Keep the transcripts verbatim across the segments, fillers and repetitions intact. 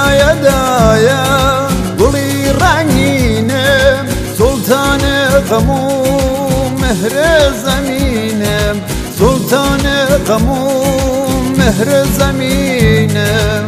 هیدایە دایە گوڵی ڕنگینم سوڵتانە غەم و مهرە زەمینم سوڵتانە غەم و مهرە زەمینم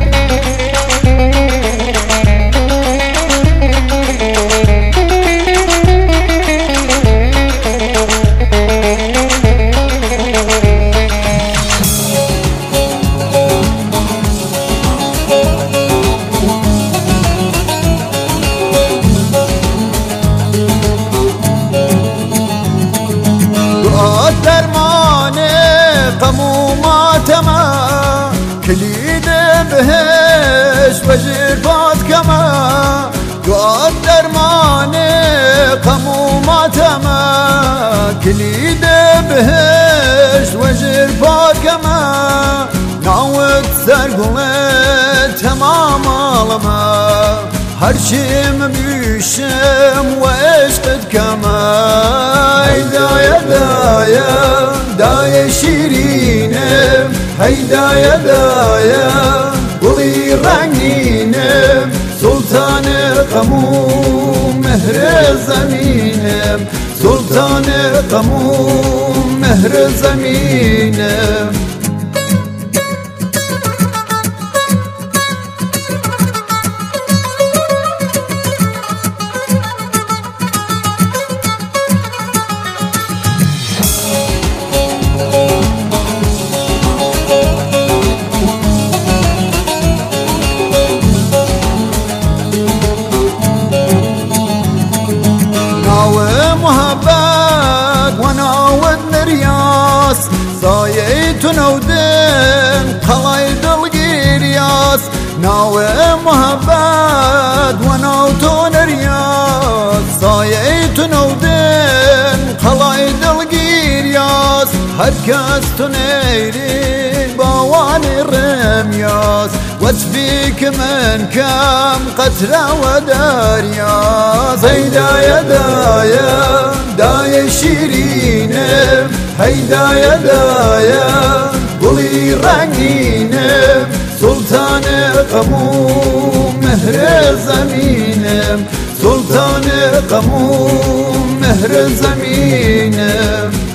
كليد بهش وجر باد كما دعاء درمان قمو ماتما كليد بهش وجر باد كما نعود سرقلت تمام عالما هرشم بيشم وعشقت كما هيدايا دايا دايا شيرينم هيدايا دايا قولي رنگینم سلطان غم و مهر زمینم سلطان غم و مهر زمینم صايت نودن قلايد القرياس ناوي مهباد ونوتون رياس صايت نودن قلايد القرياس هركاس تنيرين بواني الرمياس واسفيك من كم قتلى ودارياس هيدايا دايا دايا شيرينم هيدايا دايا قولي رنگینم سلطان غم و مهر زمینم سلطان غم و مهر زمینم